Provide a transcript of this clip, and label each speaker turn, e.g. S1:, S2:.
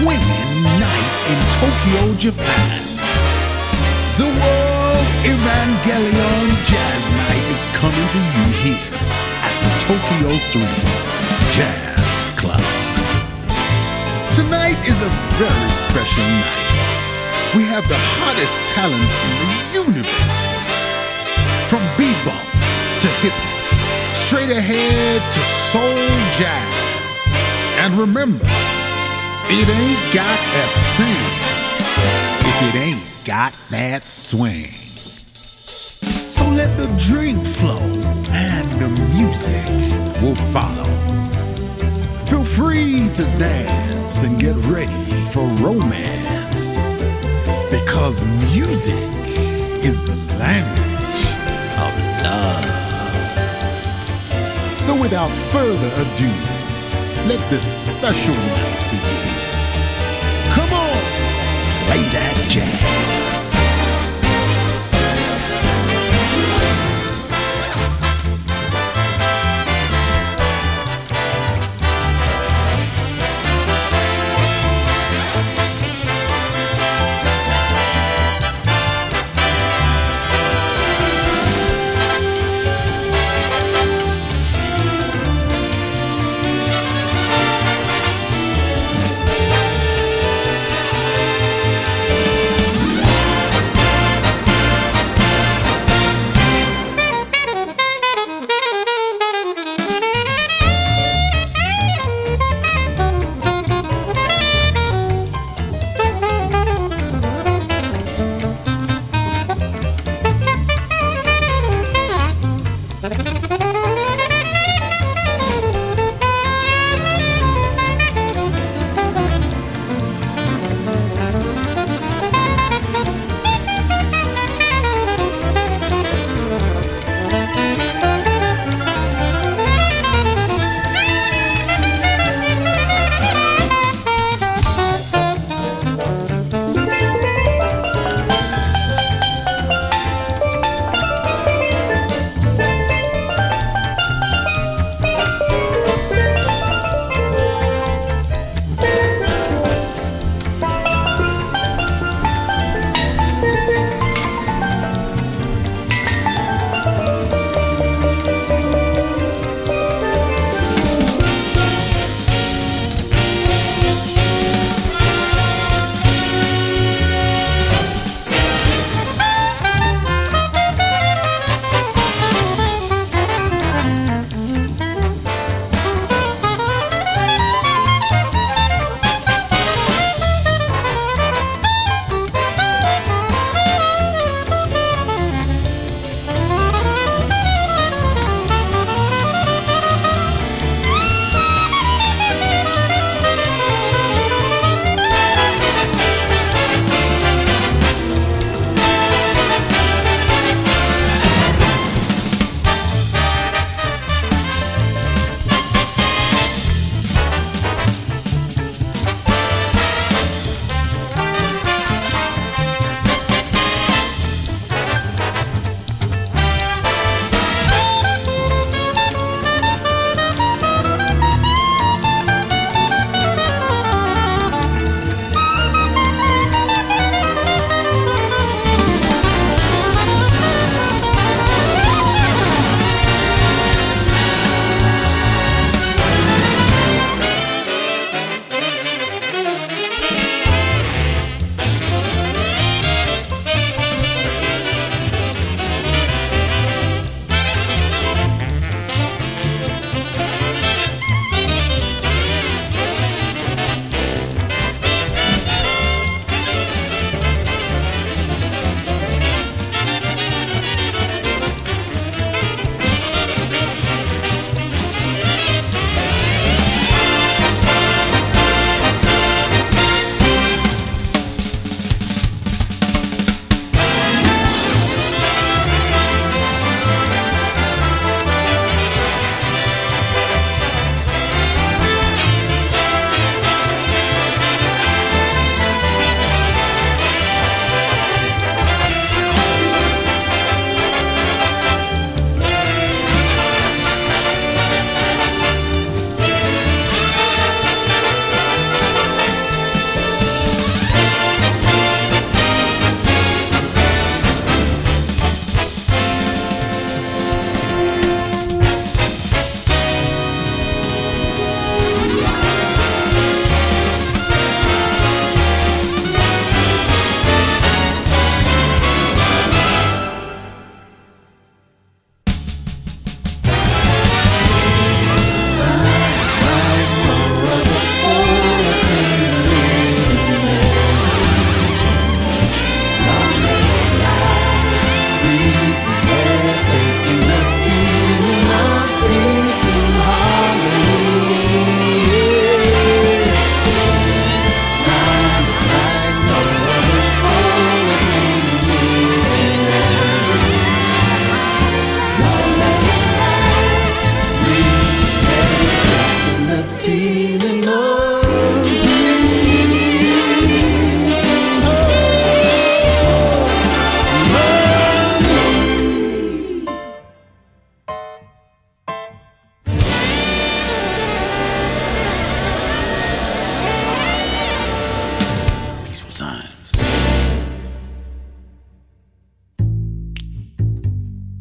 S1: swinging night in Tokyo, Japan. The World Evangelion Jazz Night is coming to you here at the Tokyo 3 Jazz Club. Tonight is a very special night. We have the hottest talent in the universe. From bebop to hip-hop, straight ahead to soul jazz. And remember, it ain't got that thing if it ain't got that swing. So let the drink flow and the music will follow. Feel free to dance and get ready for romance, because music is the language of love. So without further ado, let this special night begin.